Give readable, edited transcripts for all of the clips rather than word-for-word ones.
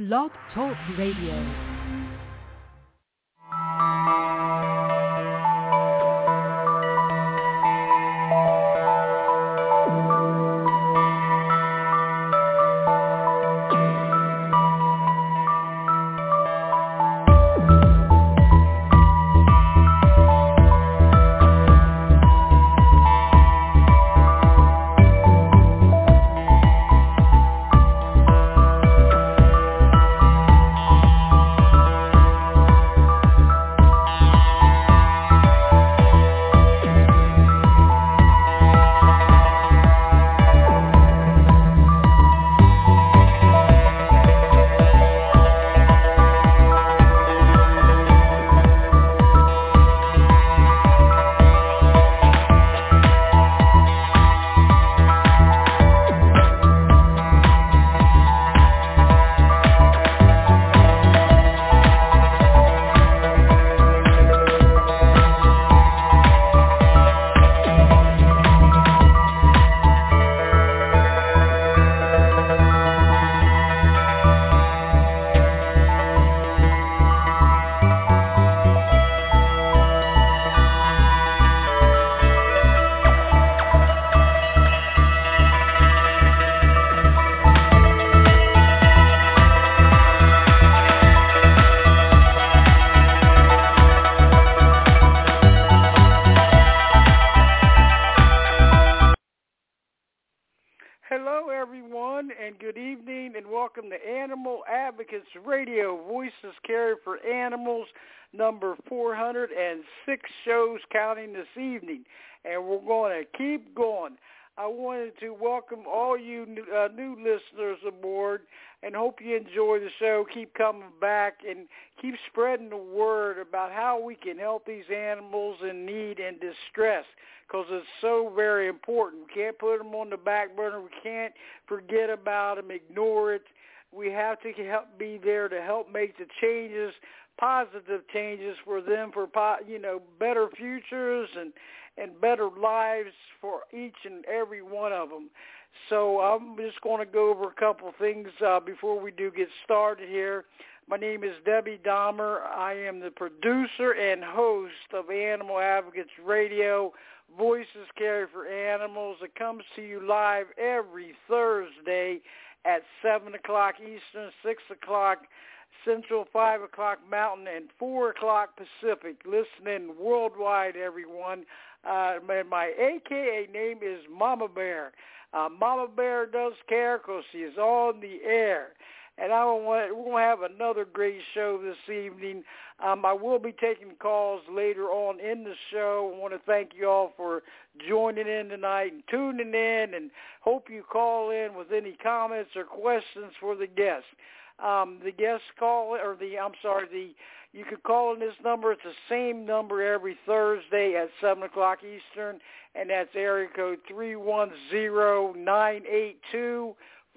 Blog Talk Radio. Hello, everyone, and good evening, and welcome to Animal Advocates Radio, Voices Caring for Animals, number 406 shows counting this evening, and we're going to keep going. I wanted to welcome all you new listeners aboard and hope you enjoy the show. Keep coming back and keep spreading the word about how we can help these animals in need and distress, because it's so very important. We can't put them on the back burner. We can't forget about them, ignore it. We have to be there to help make the changes, positive changes for them, for better futures and better lives for each and every one of them. So I'm just going to go over a couple of things before we do get started here. My name is Debbie Dahmer. I am the producer and host of Animal Advocates Radio, Voices Caring for Animals. It comes to you live every Thursday at 7 o'clock Eastern, 6 o'clock Central, 5 o'clock Mountain, and 4 o'clock Pacific. Listening worldwide, everyone. My AKA name is Mama Bear. Mama Bear does care because she is on the air. And we're going to have another great show this evening. I will be taking calls later on in the show. I want to thank you all for joining in tonight and tuning in, and hope you call in with any comments or questions for the guests. You can call in this number. It's the same number every Thursday at 7 o'clock Eastern, and that's area code 310-982-4270.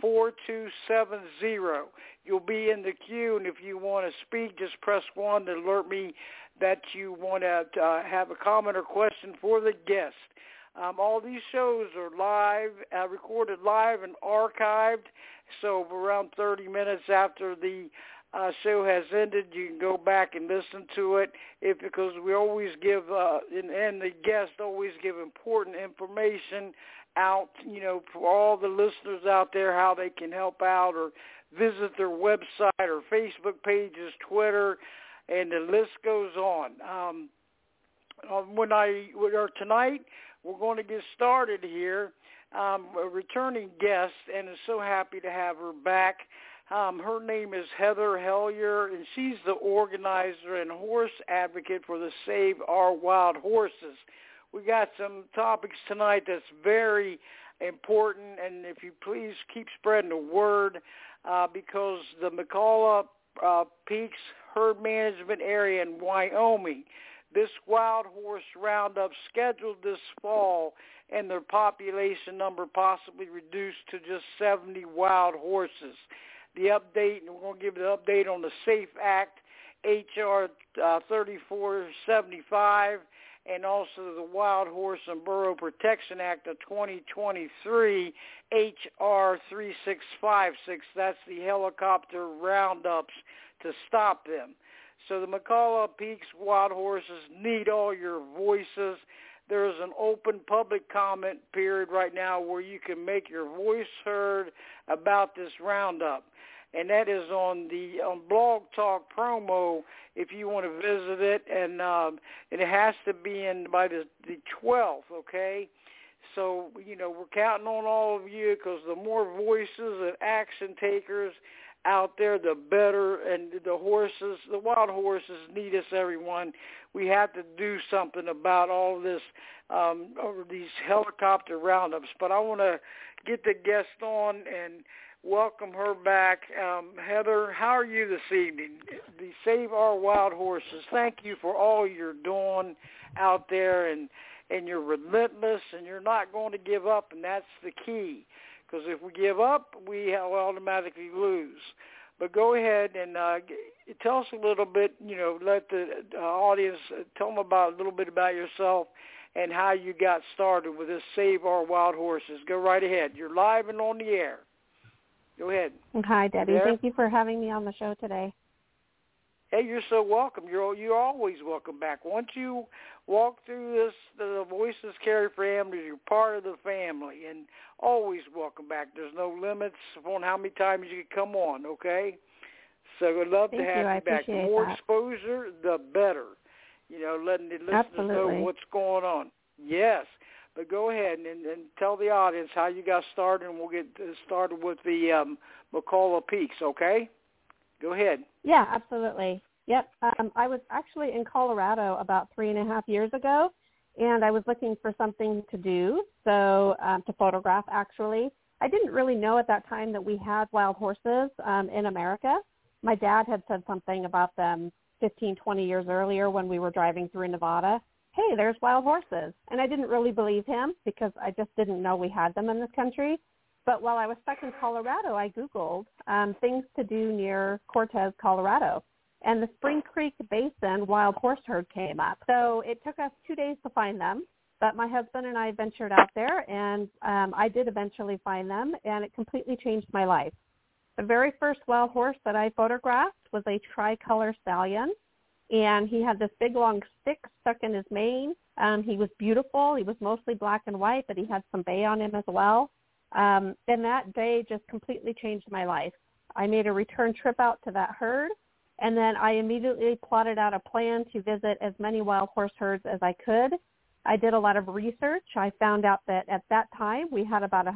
You'll be in the queue, and if you want to speak, just press 1 to alert me that you want to have a comment or question for the guest. All these shows are live, recorded live and archived, so around 30 minutes after the show has ended, you can go back and listen to it, because we always give, and the guests always give important information out, for all the listeners out there, how they can help out or visit their website or Facebook pages, Twitter, and the list goes on. Tonight, we're going to get started here. A returning guest, and is so happy to have her back. Her name is Heather Hellyer, and she's the organizer and horse advocate for the Save Our Wild Horses. We got some topics tonight that's very important, and if you please keep spreading the word, because the McCullough Peaks Herd Management Area in Wyoming, this wild horse roundup scheduled this fall, and their population number possibly reduced to just 70 wild horses. The update, and we're going to give the update on the SAFE Act, H.R. 3475, and also the Wild Horse and Burro Protection Act of 2023, H.R. 3656. That's the helicopter roundups to stop them. So the McCullough Peaks Wild Horses need all your voices. There is an open public comment period right now where you can make your voice heard about this roundup. And that is on Blog Talk Promo if you want to visit it. And it has to be in by the 12th, okay? So, we're counting on all of you because the more voices and action takers out there, the better. And the wild horses need us, everyone. We have to do something about all this, these helicopter roundups. But I want to get the guest on and welcome her back. Heather, how are you this evening? The Save Our Wild Horses. Thank you for all you're doing out there, and you're relentless, and you're not going to give up, and that's the key. Because if we give up, we automatically lose. But go ahead and tell us a little bit, let the audience, tell them a little bit about yourself and how you got started with this Save Our Wild Horses. Go right ahead. You're live and on the air. Go ahead. Hi, Debbie. Thank you for having me on the show today. Hey, you're so welcome. You're always welcome back. Once you walk through this, the Voices Carry family, you're part of the family, and always welcome back. There's no limits on how many times you can come on, okay? So I'd love to have you back. The more exposure, the better. Letting the listeners know what's going on. Yes. But go ahead and tell the audience how you got started, and we'll get started with the McCullough Peaks, okay? Go ahead. Yeah, absolutely. Yep. I was actually in Colorado about 3.5 years ago, and I was looking for something to do, so to photograph, actually. I didn't really know at that time that we had wild horses in America. My dad had said something about them 15, 20 years earlier when we were driving through Nevada. Hey, there's wild horses. And I didn't really believe him because I just didn't know we had them in this country. But while I was stuck in Colorado, I Googled things to do near Cortez, Colorado. And the Spring Creek Basin wild horse herd came up. So it took us 2 days to find them. But my husband and I ventured out there, and I did eventually find them, and it completely changed my life. The very first wild horse that I photographed was a tricolor stallion. And he had this big, long stick stuck in his mane. He was beautiful. He was mostly black and white, but he had some bay on him as well. And that day just completely changed my life. I made a return trip out to that herd, and then I immediately plotted out a plan to visit as many wild horse herds as I could. I did a lot of research. I found out that at that time we had about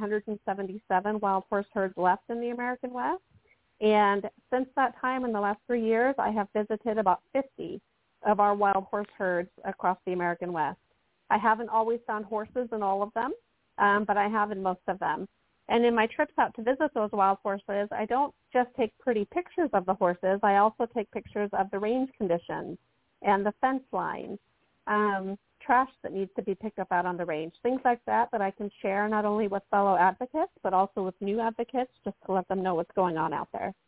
177 wild horse herds left in the American West. And since that time, in the last 3 years, I have visited about 50 of our wild horse herds across the American West. I haven't always found horses in all of them, but I have in most of them. And in my trips out to visit those wild horses, I don't just take pretty pictures of the horses. I also take pictures of the range conditions and the fence lines, trash that needs to be picked up out on the range, things like that I can share not only with fellow advocates but also with new advocates just to let them know what's going on out there.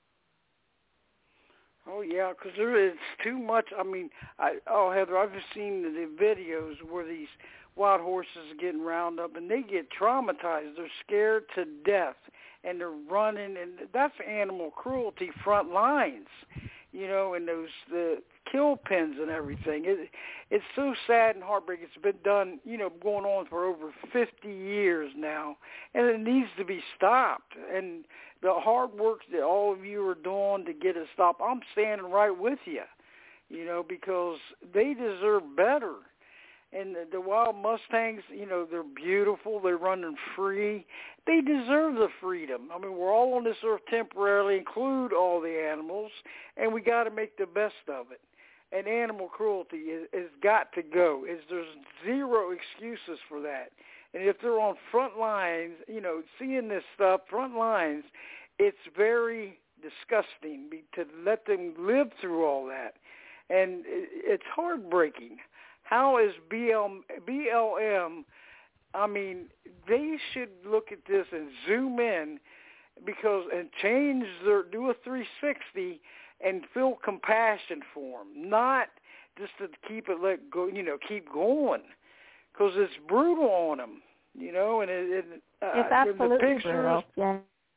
Oh, yeah, because there is too much. I mean, Heather, I've just seen the videos where these wild horses are getting round up, and they get traumatized. They're scared to death, and they're running, and that's animal cruelty front lines, and the kill pens and everything. It's so sad and heartbreaking. It's been done, going on for over 50 years now, and it needs to be stopped. And the hard work that all of you are doing to get it stopped, I'm standing right with you, because they deserve better. And the wild Mustangs, they're beautiful. They're running free. They deserve the freedom. I mean, we're all on this earth temporarily, include all the animals, and we got to make the best of it. And animal cruelty has got to go. There's zero excuses for that. And if they're on front lines, seeing this stuff, front lines, it's very disgusting to let them live through all that. And it's heartbreaking. How is BLM, I mean, they should look at this and zoom in and do a 360 and feel compassion for them, not just to keep keep going, because it's brutal on them, and it's absolutely the pictures, brutal. Yeah.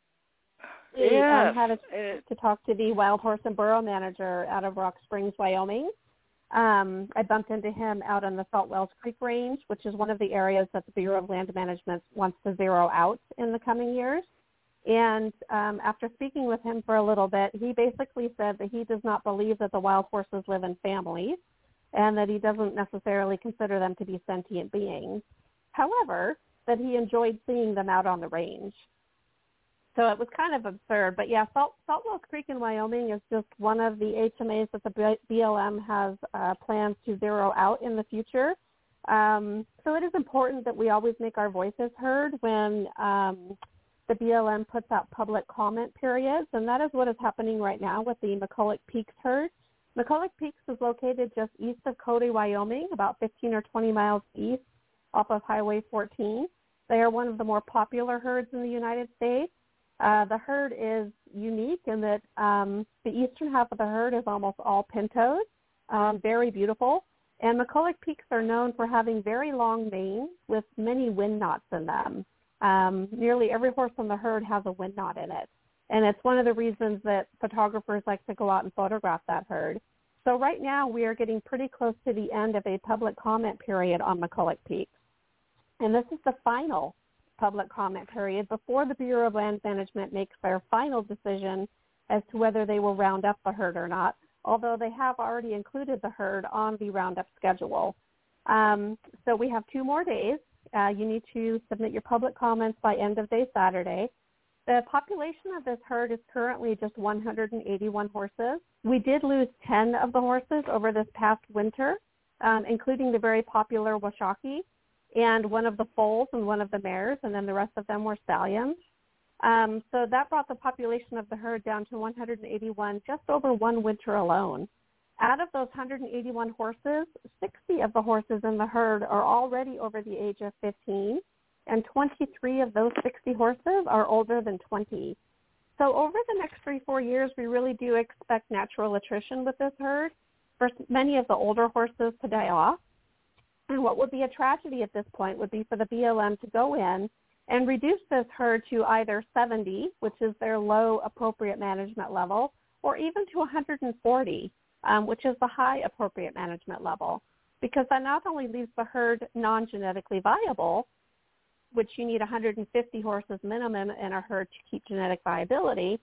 Yes. Had a chance to talk to the wild horse and burro manager out of Rock Springs, Wyoming. I bumped into him out on the Salt Wells Creek Range, which is one of the areas that the Bureau of Land Management wants to zero out in the coming years. And after speaking with him for a little bit, he basically said that he does not believe that the wild horses live in families and that he doesn't necessarily consider them to be sentient beings. However, that he enjoyed seeing them out on the range. So it was kind of absurd. But, yeah, Salt Wells Creek in Wyoming is just one of the HMAs that the BLM has plans to zero out in the future. So it is important that we always make our voices heard when the BLM puts out public comment periods, and that is what is happening right now with the McCulloch Peaks herd. McCulloch Peaks is located just east of Cody, Wyoming, about 15 or 20 miles east off of Highway 14. They are one of the more popular herds in the United States. The herd is unique in that the eastern half of the herd is almost all pintos, very beautiful. And McCulloch Peaks are known for having very long manes with many wind knots in them. Nearly every horse in the herd has a wind knot in it. And it's one of the reasons that photographers like to go out and photograph that herd. So right now we are getting pretty close to the end of a public comment period on McCulloch Peaks. And this is the final public comment period before the Bureau of Land Management makes their final decision as to whether they will round up the herd or not, although they have already included the herd on the roundup schedule. So we have 2 more days. You need to submit your public comments by end of day Saturday. The population of this herd is currently just 181 horses. We did lose 10 of the horses over this past winter, including the very popular Washakie, and one of the foals and one of the mares, and then the rest of them were stallions. So that brought the population of the herd down to 181 just over one winter alone. Out of those 181 horses, 60 of the horses in the herd are already over the age of 15, and 23 of those 60 horses are older than 20. So over the next 3-4 years, we really do expect natural attrition with this herd for many of the older horses to die off. And what would be a tragedy at this point would be for the BLM to go in and reduce this herd to either 70, which is their low appropriate management level, or even to 140, which is the high appropriate management level, because that not only leaves the herd non-genetically viable, which you need 150 horses minimum in a herd to keep genetic viability,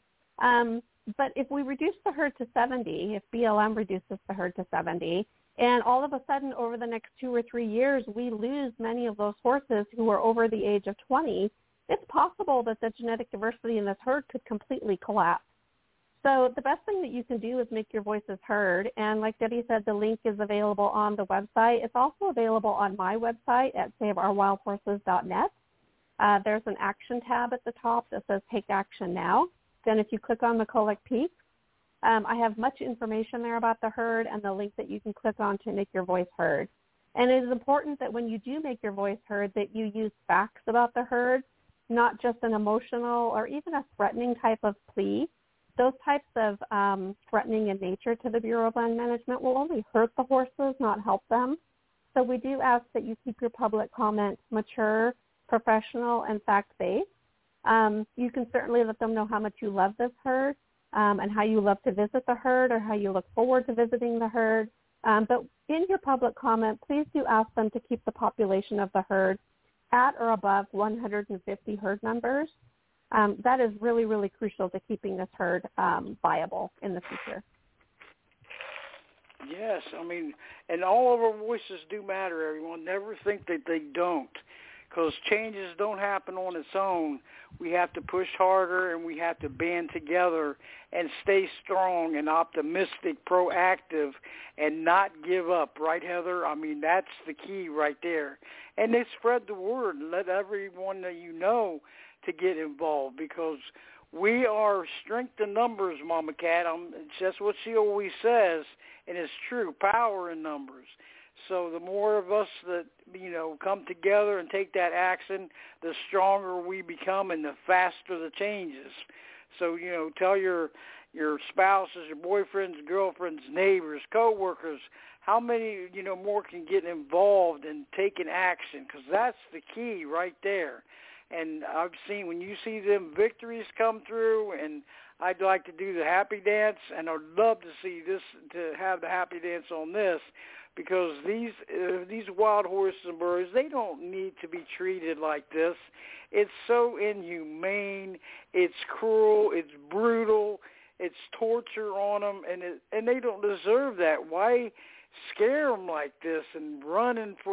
but if we reduce the herd to 70, if BLM reduces the herd to 70, and all of a sudden, over the next 2 or 3 years, we lose many of those horses who are over the age of 20, it's possible that the genetic diversity in this herd could completely collapse. So the best thing that you can do is make your voices heard. And like Debbie said, the link is available on the website. It's also available on my website at saveourwildhorses.net. There's an action tab at the top that says Take Action Now. Then if you click on McCulloch Peaks, I have much information there about the herd and the link that you can click on to make your voice heard. And it is important that when you do make your voice heard that you use facts about the herd, not just an emotional or even a threatening type of plea. Those types of threatening in nature to the Bureau of Land Management will only hurt the horses, not help them. So we do ask that you keep your public comments mature, professional, and fact-based. You can certainly let them know how much you love this herd, and how you love to visit the herd or how you look forward to visiting the herd. But in your public comment, please do ask them to keep the population of the herd at or above 150 herd members. That is really, really crucial to keeping this herd viable in the future. Yes, I mean, and all of our voices do matter, everyone. Never think that they don't, because changes don't happen on its own. We have to push harder, and we have to band together and stay strong and optimistic, proactive, and not give up, right, Heather? I mean, that's the key right there. And then spread the word and let everyone that you know to get involved, because we are strength in numbers, Mama Cat. It's just what she always says, and it's true, power in numbers. So the more of us that, come together and take that action, the stronger we become and the faster the changes. So, tell your your spouses, your boyfriends, girlfriends, neighbors, coworkers. How many, more can get involved in taking action? Because that's the key right there. And I've seen when you see them victories come through, and I'd like to do the happy dance, and I'd love to see this, to have the happy dance on this, because these wild horses and burros, they don't need to be treated like this. It's so inhumane. It's cruel. It's brutal. It's torture on them, and they don't deserve that. Why scare them like this and running for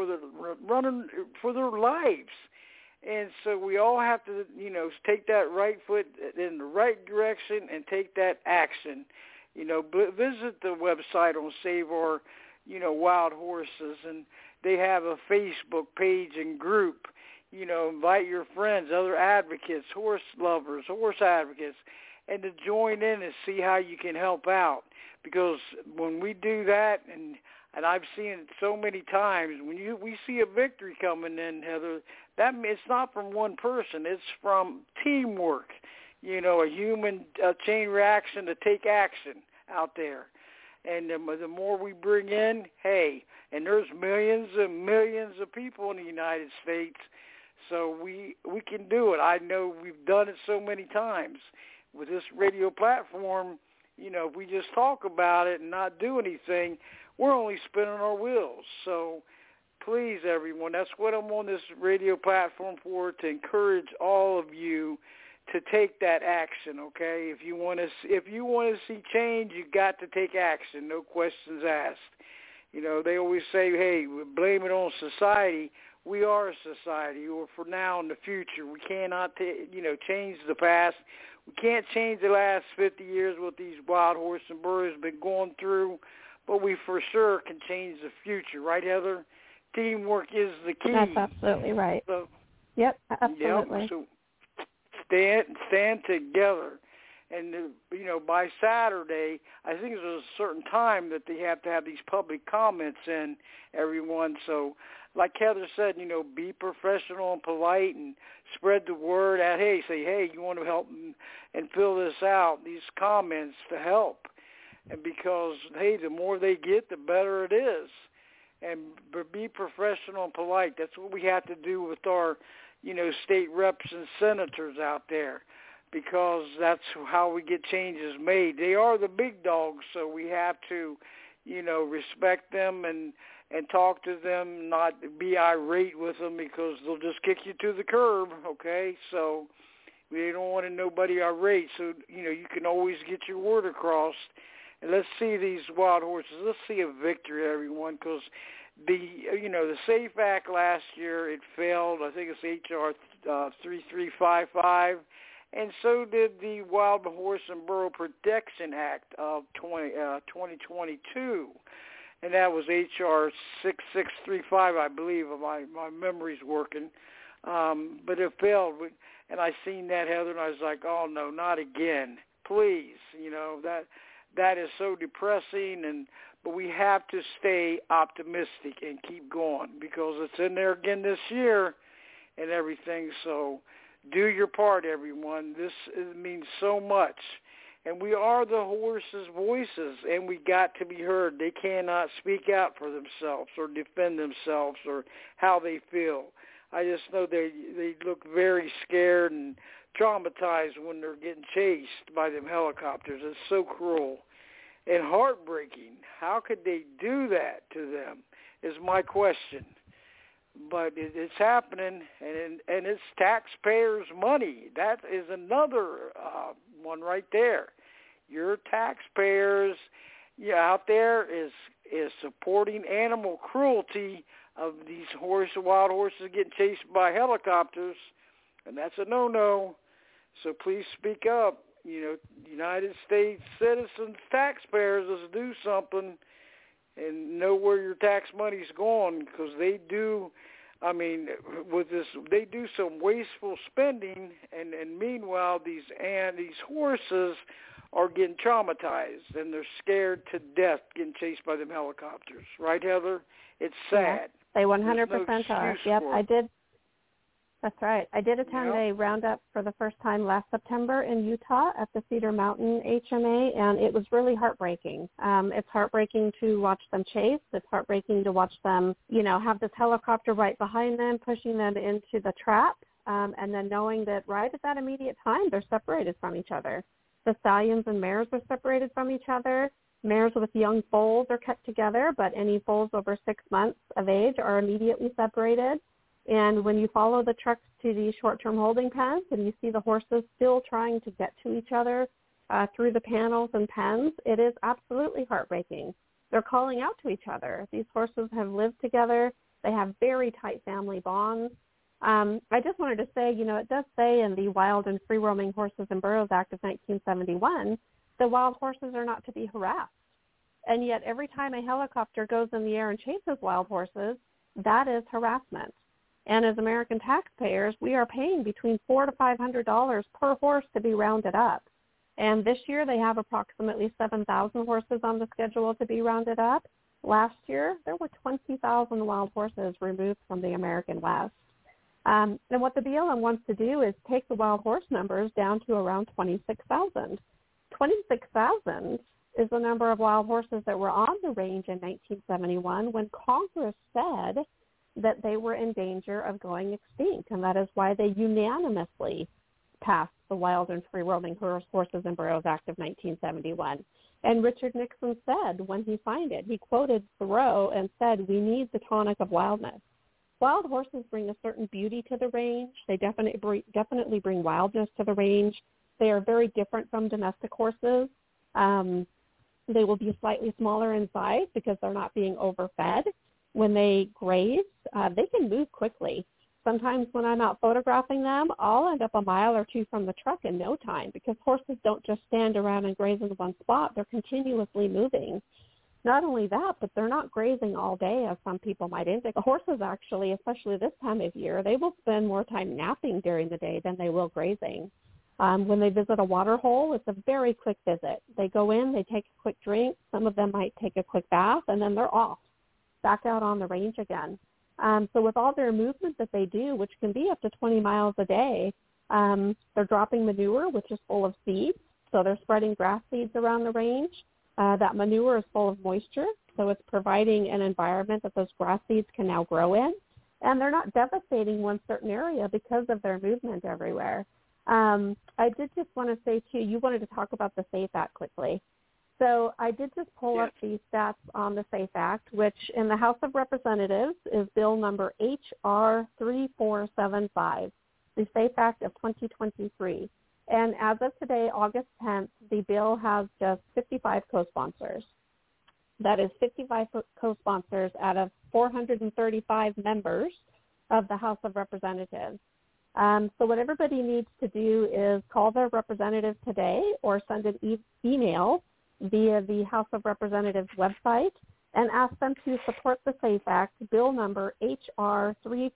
their lives? And so we all have to, take that right foot in the right direction and take that action. Visit the website on Save Our, Wild Horses, and they have a Facebook page and group. Invite your friends, other advocates, horse lovers, horse advocates, and to join in and see how you can help out. Because when we do that, and I've seen it so many times, when we see a victory coming in, Heather, that it's not from one person. It's from teamwork, a human chain reaction to take action out there. And the more we bring in, hey, and there's millions and millions of people in the United States, so we can do it. I know we've done it so many times. With this radio platform, if we just talk about it and not do anything, we're only spinning our wheels. So please, everyone, that's what I'm on this radio platform for, to encourage all of you to take that action, okay? If you want to see change, you got to take action, no questions asked. They always say, hey, we blame it on society. We are a society, or for now and the future. We cannot, change the past. We can't change the last 50 years what these wild horse and burros have been going through, but we for sure can change the future, right, Heather? Teamwork is the key. That's absolutely right. So, yep, absolutely. Yep, so stand together. And, by Saturday, I think there's a certain time that they have to have these public comments in, everyone. So like Heather said, be professional and polite and spread the word out. Hey, you want to help and fill this out, these comments to help. And because, hey, the more they get, the better it is. And be professional and polite. That's what we have to do with our, state reps and senators out there, because that's how we get changes made. They are the big dogs, so we have to, respect them and talk to them, not be irate with them, because they'll just kick you to the curb, okay? So we don't want nobody irate, so, you can always get your word across. And let's see these wild horses. Let's see a victory, everyone, because the SAFE Act last year, it failed. I think it's H.R. 3355. And so did the Wild Horse and Burro Protection Act of 2022. And that was H.R. 6635, I believe, if my memory's working. But it failed. And I seen that, Heather, and I was like, oh, no, not again. Please, that is so depressing. But we have to stay optimistic and keep going, because it's in there again this year and everything. So do your part, everyone. This means so much. And we are the horses' voices, and we got to be heard. They cannot speak out for themselves or defend themselves or how they feel. I just know they look very scared and traumatized when they're getting chased by them helicopters. It's so cruel and heartbreaking. How could they do that to them is my question. But it's happening, and it's taxpayers' money. That is another one right there. Your taxpayers out there is supporting animal cruelty of these wild horses getting chased by helicopters, and that's a no-no. So please speak up. United States citizens, taxpayers, let's do something and know where your tax money's going, because they do. I mean, with this, they do some wasteful spending, and meanwhile, these horses are getting traumatized, and they're scared to death getting chased by them helicopters. Right, Heather? It's sad. Yeah, they 100% are. Yep, I did. That's right. I did attend a roundup for the first time last September in Utah at the Cedar Mountain HMA, and it was really heartbreaking. It's heartbreaking to watch them chase. It's heartbreaking to watch them, have this helicopter right behind them, pushing them into the trap, and then knowing that right at that immediate time, they're separated from each other. The stallions and mares are separated from each other. Mares with young foals are kept together, but any foals over 6 months of age are immediately separated. And when you follow the trucks to the short-term holding pens and you see the horses still trying to get to each other through the panels and pens, it is absolutely heartbreaking. They're calling out to each other. These horses have lived together. They have very tight family bonds. I just wanted to say, it does say in the Wild and Free Roaming Horses and Burros Act of 1971 that wild horses are not to be harassed. And yet every time a helicopter goes in the air and chases wild horses, that is harassment. And as American taxpayers, we are paying between $400 to $500 per horse to be rounded up. And this year they have approximately 7,000 horses on the schedule to be rounded up. Last year, there were 20,000 wild horses removed from the American West. And what the BLM wants to do is take the wild horse numbers down to around 26,000. 26,000 is the number of wild horses that were on the range in 1971 when Congress said that they were in danger of going extinct, and that is why they unanimously passed the Wild and Free Roaming Horses and Burros Act of 1971. And Richard Nixon said when he signed it, he quoted Thoreau and said, "We need the tonic of wildness." Wild horses bring a certain beauty to the range. They definitely bring wildness to the range. They are very different from domestic horses. They will be slightly smaller in size because they're not being overfed. When they graze, they can move quickly. Sometimes when I'm out photographing them, I'll end up a mile or two from the truck in no time because horses don't just stand around and graze in one spot. They're continuously moving. Not only that, but they're not grazing all day as some people might think. The horses actually, especially this time of year, they will spend more time napping during the day than they will grazing. When they visit a water hole, it's a very quick visit. They go in, they take a quick drink. Some of them might take a quick bath, and then they're off, back out on the range again. So with all their movement that they do, which can be up to 20 miles a day, they're dropping manure, which is full of seeds. So they're spreading grass seeds around the range. That manure is full of moisture, so it's providing an environment that those grass seeds can now grow in. And they're not devastating one certain area because of their movement everywhere. I did just want to say, too, you wanted to talk about the SAFE Act quickly. So I did just pull up the stats on the SAFE Act, which in the House of Representatives is bill number H.R. 3475, the SAFE Act of 2023. And as of today, August 10th, the bill has just 55 co-sponsors. That is 55 co-sponsors out of 435 members of the House of Representatives. So what everybody needs to do is call their representative today or send an email via the House of Representatives website and ask them to support the SAFE Act, bill number H.R.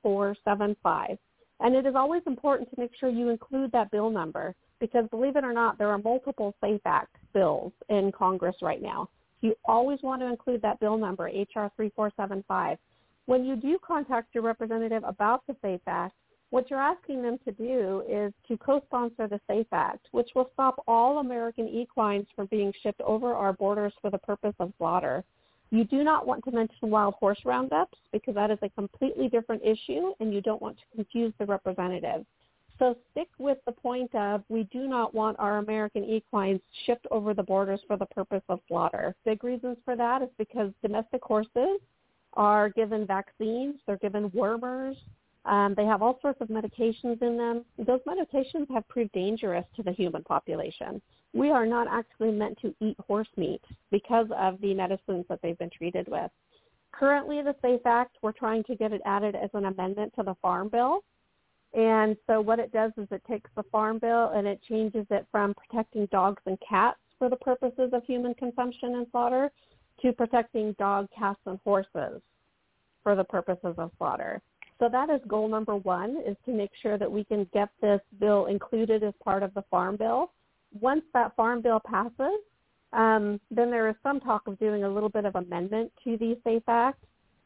3475. And it is always important to make sure you include that bill number because, believe it or not, there are multiple SAFE Act bills in Congress right now. You always want to include that bill number, H.R. 3475. When you do contact your representative about the SAFE Act, what you're asking them to do is to co-sponsor the SAFE Act, which will stop all American equines from being shipped over our borders for the purpose of slaughter. You do not want to mention wild horse roundups because that is a completely different issue, and you don't want to confuse the representative. So stick with the point of we do not want our American equines shipped over the borders for the purpose of slaughter. Big reasons for that is because domestic horses are given vaccines, they're given wormers, they have all sorts of medications in them. Those medications have proved dangerous to the human population. We are not actually meant to eat horse meat because of the medicines that they've been treated with. Currently, the SAFE Act, we're trying to get it added as an amendment to the Farm Bill. And so what it does is it takes the Farm Bill and it changes it from protecting dogs and cats for the purposes of human consumption and slaughter to protecting dog, cats, and horses for the purposes of slaughter. So that is goal number one, is to make sure that we can get this bill included as part of the Farm Bill. Once that Farm Bill passes, then there is some talk of doing a little bit of amendment to the SAFE Act.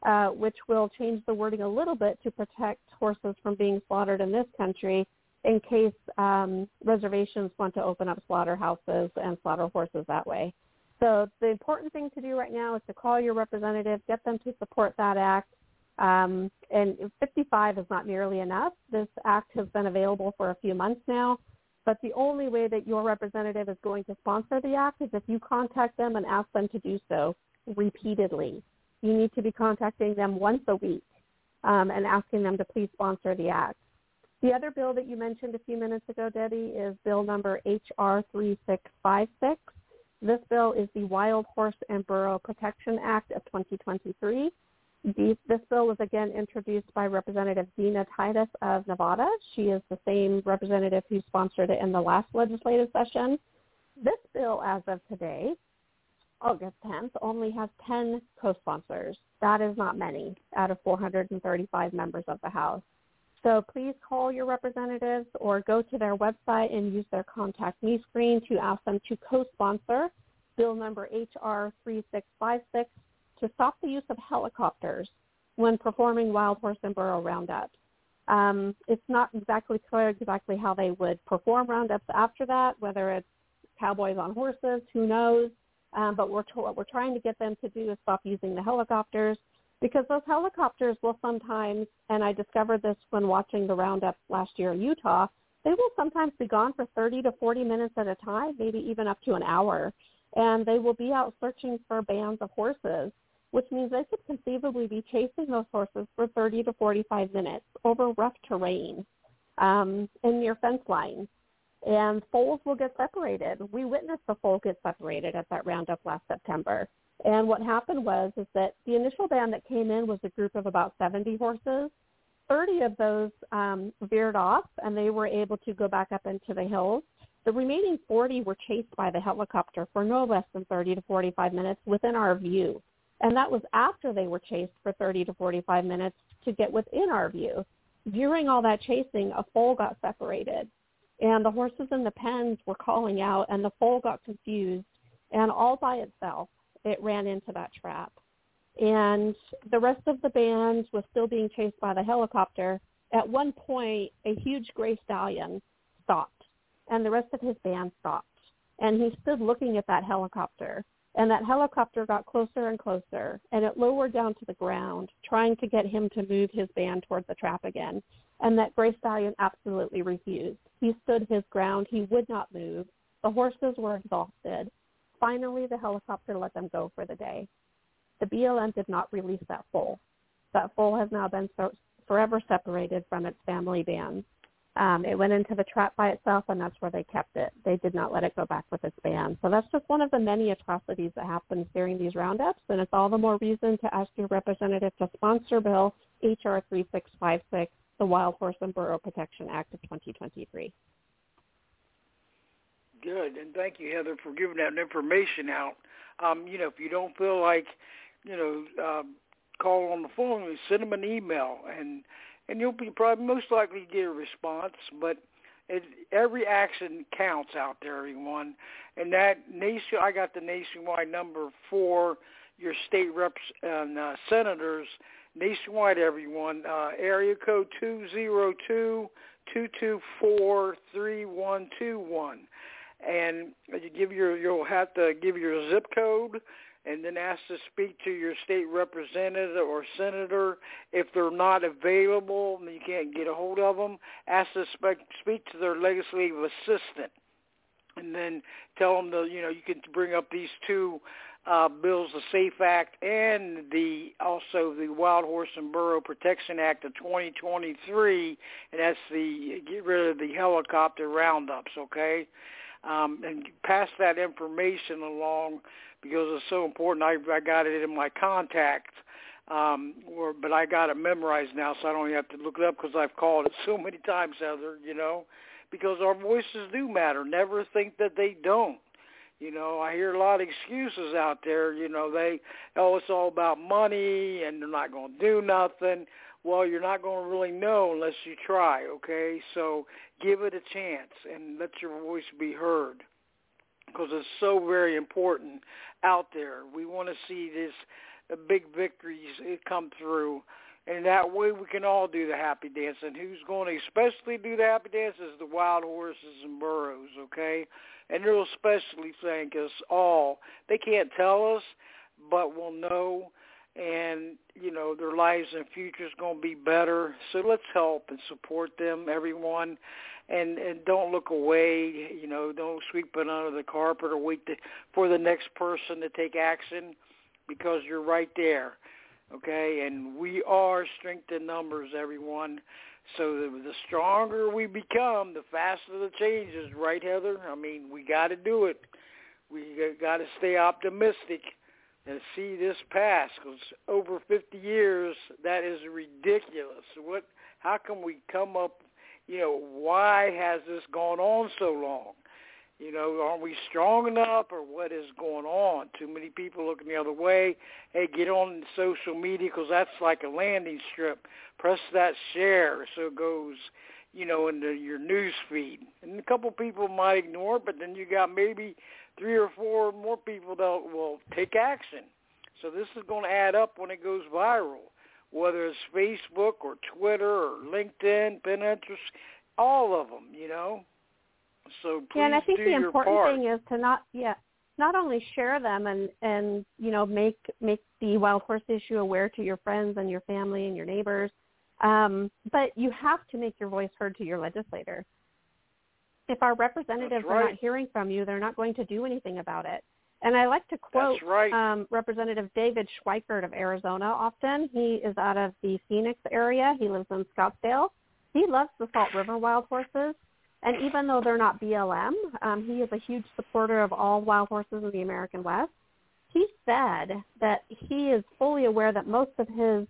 which will change the wording a little bit to protect horses from being slaughtered in this country in case reservations want to open up slaughterhouses and slaughter horses that way. So the important thing to do right now is to call your representative, get them to support that act. And 55 is not nearly enough. This act has been available for a few months now, but the only way that your representative is going to sponsor the act is if you contact them and ask them to do so repeatedly. You need to be contacting them once a week and asking them to please sponsor the act. The other bill that you mentioned a few minutes ago, Debbie, is bill number HR 3656. This bill is the Wild Horse and Burro Protection Act of 2023. This bill was again introduced by Representative Dina Titus of Nevada. She is the same representative who sponsored it in the last legislative session. This bill, as of today, August 10th, only has 10 co-sponsors. That is not many out of 435 members of the House. So please call your representatives or go to their website and use their Contact Me screen to ask them to co-sponsor bill number HR 3656 to stop the use of helicopters when performing wild horse and burro roundups. It's not exactly clear exactly how they would perform roundups after that, whether it's cowboys on horses, who knows. But what we're trying to get them to do is stop using the helicopters, because those helicopters will sometimes, and I discovered this when watching the roundups last year in Utah, they will sometimes be gone for 30 to 40 minutes at a time, maybe even up to an hour. And they will be out searching for bands of horses, which means they could conceivably be chasing those horses for 30 to 45 minutes over rough terrain and near fence lines. And foals will get separated. We witnessed the foal get separated at that roundup last September. And what happened was that the initial band that came in was a group of about 70 horses. 30 of those veered off, and they were able to go back up into the hills. The remaining 40 were chased by the helicopter for no less than 30 to 45 minutes within our view. And that was after they were chased for 30 to 45 minutes to get within our view. During all that chasing, a foal got separated. And the horses in the pens were calling out, and the foal got confused. And all by itself, it ran into that trap. And the rest of the band was still being chased by the helicopter. At one point, a huge gray stallion stopped, and the rest of his band stopped. And he stood looking at that helicopter. And that helicopter got closer and closer, and it lowered down to the ground, trying to get him to move his band towards the trap again. And that gray stallion absolutely refused. He stood his ground. He would not move. The horses were exhausted. Finally, the helicopter let them go for the day. The BLM did not release that foal. That foal has now been forever separated from its family band. It went into the trap by itself, and that's where they kept it. They did not let it go back with its band. So that's just one of the many atrocities that happens during these roundups, and it's all the more reason to ask your representative to sponsor Bill HR 3656, the Wild Horse and Burro Protection Act of 2023. Good, and thank you, Heather, for giving that information out. If you don't feel like, call on the phone, send them an email, and you'll be probably most likely get a response. But every action counts out there, everyone. And that I got the nationwide number for your state reps and senators nationwide, everyone. Area code 202-224-3121. And you'll have to give your zip code, and then ask to speak to your state representative or senator. If they're not available and you can't get a hold of them, ask to speak to their legislative assistant, and then tell them you can bring up these two bills, the SAFE Act and also the Wild Horse and Burro Protection Act of 2023, and that's the get rid of the helicopter roundups, okay? And pass that information along, because it's so important. I got it in my contact, but I got it memorized now, so I don't even have to look it up, because I've called it so many times, Heather, because our voices do matter. Never think that they don't. I hear a lot of excuses out there. It's all about money, and they're not going to do nothing. Well, you're not going to really know unless you try, okay? So give it a chance and let your voice be heard, because it's so very important out there. We want to see big victories come through. And that way we can all do the happy dance. And who's going to especially do the happy dance is the wild horses and burros, okay? And they'll especially thank us all. They can't tell us, but we'll know. And, you know, their lives and future is going to be better. So let's help and support them, everyone. And don't look away, you know, don't sweep it under the carpet or wait for the next person to take action, because you're right there. Okay, and we are strength in numbers, everyone. So the stronger we become, the faster the changes, right, Heather? I mean, we got to do it. We got to stay optimistic and see this pass, because over 50 years, that is ridiculous. How can we come up, you know, why has this gone on so long? You know, aren't we strong enough, or what is going on? Too many people looking the other way. Hey, get on social media, because that's like a landing strip. Press that share so it goes, you know, into your news feed. And a couple people might ignore it, but then you got maybe 3 or 4 more people that will take action. So this is going to add up when it goes viral, whether it's Facebook or Twitter or LinkedIn, Pinterest, all of them, you know. So please and I think do the your important part. thing is to not only share them and you know, make the wild horse issue aware to your friends and your family and your neighbors, but you have to make your voice heard to your legislators. If our representatives are not hearing from you, they're not going to do anything about it. And I like to quote Representative David Schweikert of Arizona often. He is out of the Phoenix area. He lives in Scottsdale. He loves the Salt River wild horses. And even though they're not BLM, he is a huge supporter of all wild horses in the American West. He said that he is fully aware that most of the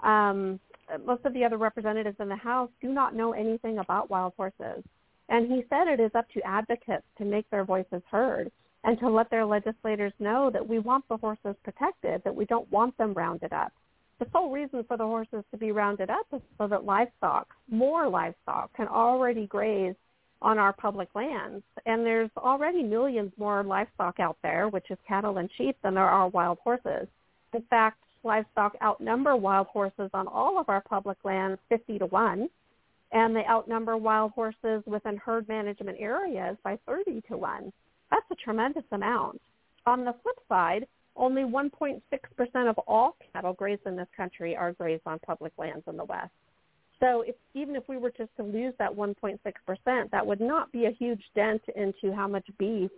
other representatives in the House do not know anything about wild horses. And he said it is up to advocates to make their voices heard and to let their legislators know that we want the horses protected, that we don't want them rounded up. The sole reason for the horses to be rounded up is so that more livestock, can already graze on our public lands. And there's already millions more livestock out there, which is cattle and sheep, than there are wild horses. In fact, livestock outnumber wild horses on all of our public lands 50-1, and they outnumber wild horses within herd management areas by 30-1. That's a tremendous amount. On the flip side, only 1.6% of all cattle grazed in this country are grazed on public lands in the West. So even if we were just to lose that 1.6%, that would not be a huge dent into how much beef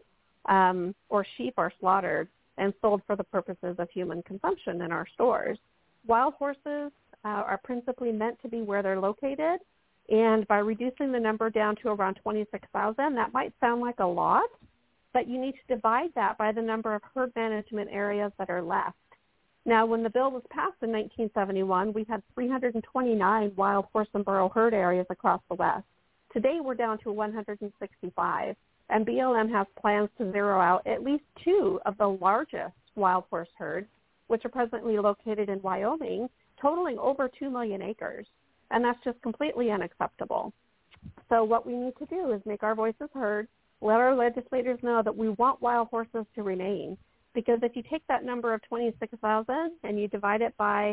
or sheep are slaughtered and sold for the purposes of human consumption in our stores. Wild horses are principally meant to be where they're located, and by reducing the number down to around 26,000, that might sound like a lot, but you need to divide that by the number of herd management areas that are left. Now, when the bill was passed in 1971, we had 329 wild horse and burro herd areas across the West. Today, we're down to 165, and BLM has plans to zero out at least 2 of the largest wild horse herds, which are presently located in Wyoming, totaling over 2 million acres, and that's just completely unacceptable. So what we need to do is make our voices heard, let our legislators know that we want wild horses to remain. Because if you take that number of 26,000 and you divide it by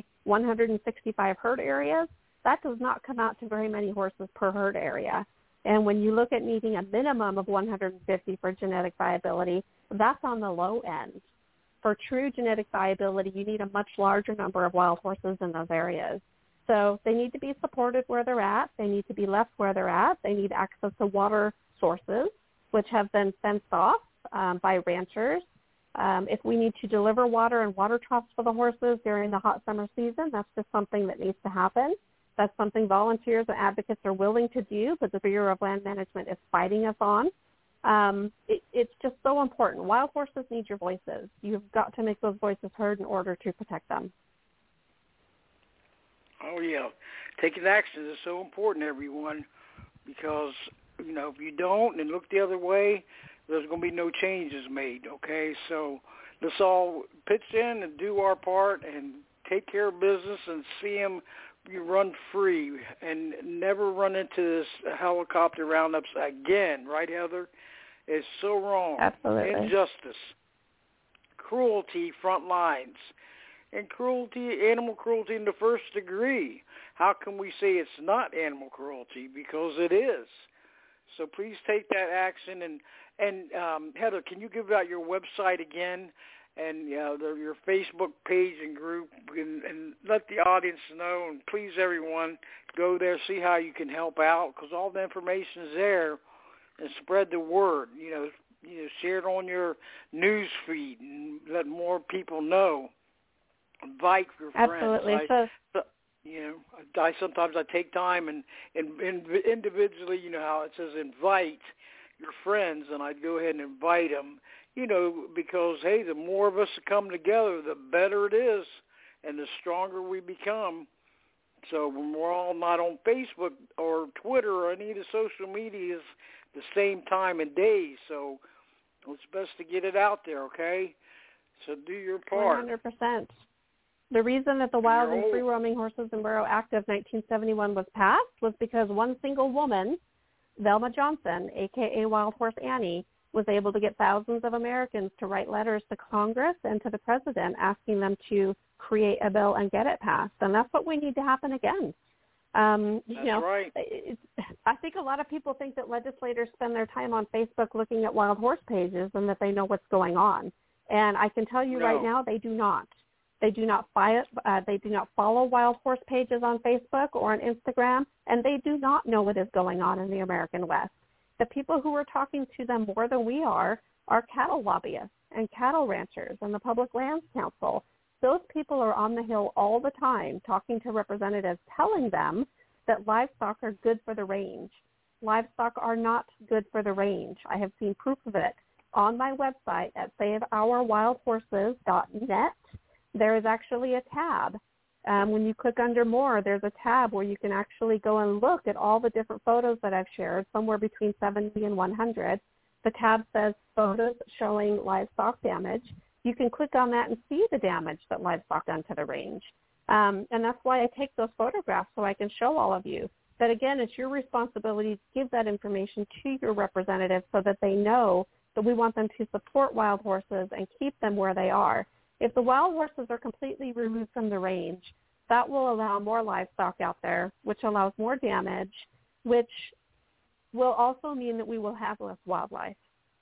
165 herd areas, that does not come out to very many horses per herd area. And when you look at needing a minimum of 150 for genetic viability, that's on the low end. For true genetic viability, you need a much larger number of wild horses in those areas. So they need to be supported where they're at. They need to be left where they're at. They need access to water sources, which have been fenced off by ranchers. If we need to deliver water and water troughs for the horses during the hot summer season, that's just something that needs to happen. That's something volunteers and advocates are willing to do, but the Bureau of Land Management is fighting us on. It's just so important. Wild horses need your voices. You've got to make those voices heard in order to protect them. Oh, yeah. Taking action is so important, everyone, because, you know, if you don't and look the other way, there's going to be no changes made, okay? So let's all pitch in and do our part and take care of business and see them run free and never run into this helicopter roundups again, right, Heather? It's so wrong. Absolutely. Injustice, cruelty, front lines. and cruelty, animal cruelty in the first degree. How can we say it's not animal cruelty? Because it is. So please take that action. And Heather, can you give out your website again and your Facebook page and group, and let the audience know, and please everyone go there, see how you can help out, because all the information is there, and spread the word. Share it on your news feed and let more people know. Invite your friends. Absolutely. Sometimes I take time and individually, how it says invite your friends, and I'd go ahead and invite them, because, hey, the more of us that come together, the better it is and the stronger we become. So when we're all not on Facebook or Twitter or any of the social medias the same time and day, so it's best to get it out there, okay? So do your part. 100%. The reason that the Wild and Free Roaming Horses and Burro Act of 1971 was passed was because one single woman, Velma Johnson, a.k.a. Wild Horse Annie, was able to get thousands of Americans to write letters to Congress and to the president asking them to create a bill and get it passed. And that's what we need to happen again. That's right. I think a lot of people think that legislators spend their time on Facebook looking at wild horse pages and that they know what's going on. And I can tell you right now, they do not. They do not follow wild horse pages on Facebook or on Instagram, and they do not know what is going on in the American West. The people who are talking to them more than we are cattle lobbyists and cattle ranchers and the Public Lands Council. Those people are on the Hill all the time talking to representatives, telling them that livestock are good for the range. Livestock are not good for the range. I have seen proof of it. On my website at saveourwildhorses.net, there is actually a tab. When you click under more, there's a tab where you can actually go and look at all the different photos that I've shared, somewhere between 70 and 100. The tab says photos showing livestock damage. You can click on that and see the damage that livestock done to the range. And that's why I take those photographs, so I can show all of you that, again, it's your responsibility to give that information to your representatives so that they know that we want them to support wild horses and keep them where they are. If the wild horses are completely removed from the range, that will allow more livestock out there, which allows more damage, which will also mean that we will have less wildlife.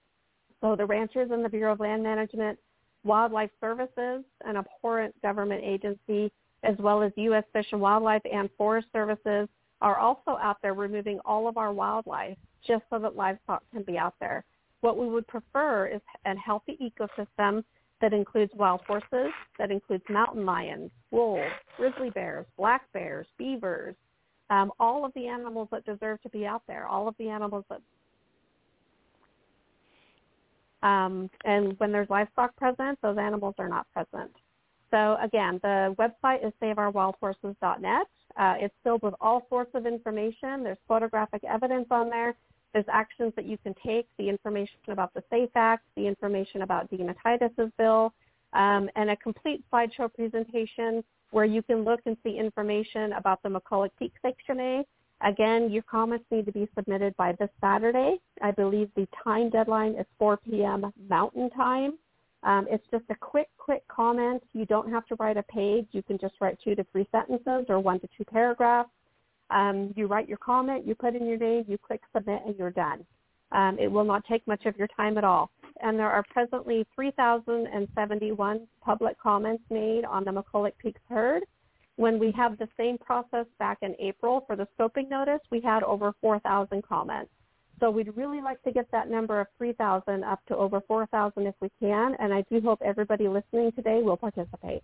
So the ranchers and the Bureau of Land Management, Wildlife Services, an abhorrent government agency, as well as U.S. Fish and Wildlife and Forest Services, are also out there removing all of our wildlife just so that livestock can be out there. What we would prefer is a healthy ecosystem that includes wild horses, that includes mountain lions, wolves, grizzly bears, black bears, beavers, all of the animals that deserve to be out there, all of the animals that and when there's livestock present, those animals are not present. So, again, the website is saveourwildhorses.net. It's filled with all sorts of information. There's photographic evidence on there. There's actions that you can take, the information about the SAFE Act, the information about Dina Titus's bill, and a complete slideshow presentation where you can look and see information about the McCulloch Peak Section A. Again, your comments need to be submitted by this Saturday. I believe the time deadline is 4 p.m. Mountain Time. It's just a quick comment. You don't have to write a page. You can just write 2 to 3 sentences or 1 to 2 paragraphs. You write your comment, you put in your name, you click submit, and you're done. It will not take much of your time at all. And there are presently 3,071 public comments made on the McCulloch Peaks herd. When we have the same process back in April for the scoping notice, we had over 4,000 comments. So we'd really like to get that number of 3,000 up to over 4,000 if we can, and I do hope everybody listening today will participate.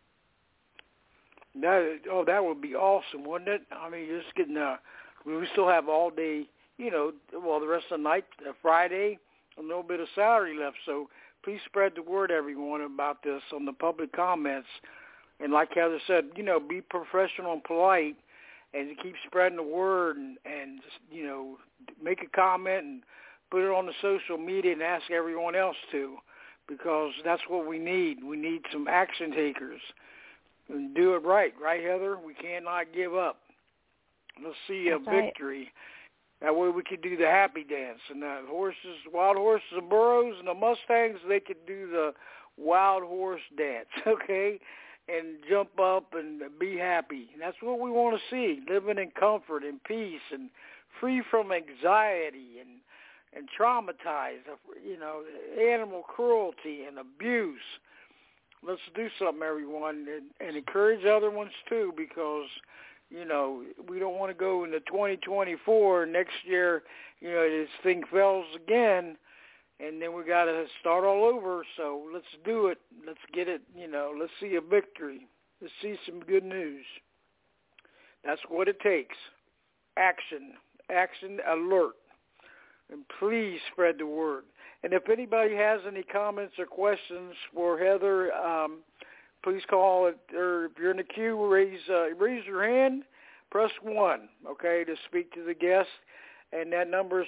That would be awesome, wouldn't it? I mean, just getting, we still have all day, the rest of the night, Friday, a little bit of Saturday left. So please spread the word, everyone, about this on the public comments. And like Heather said, be professional and polite and keep spreading the word and just, make a comment and put it on the social media and ask everyone else to, because that's what we need. We need some action takers. And do it right, Heather? We cannot give up. Let's see a victory. That way we could do the happy dance. And the wild horses and burros and the Mustangs, they could do the wild horse dance, okay? and jump up and be happy. And that's what we want to see, living in comfort and peace and free from anxiety and traumatized, animal cruelty and abuse. Let's do something, everyone, and encourage other ones too, because, we don't want to go into 2024 next year, this thing fails again, and then we got to start all over. So let's do it. Let's get it, let's see a victory. Let's see some good news. That's what it takes. Action alert. And please spread the word. And if anybody has any comments or questions for Heather, please call it, or if you're in the queue, raise your hand, press 1, okay, to speak to the guest. And that number is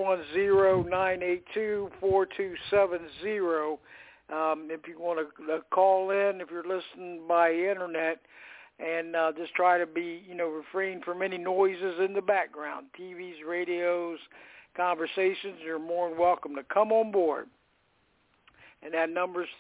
310-982-4270. If you want to call in, if you're listening by internet, and just try to be, refrain from any noises in the background, TVs, radios, conversations, you're more than welcome to come on board. And that number is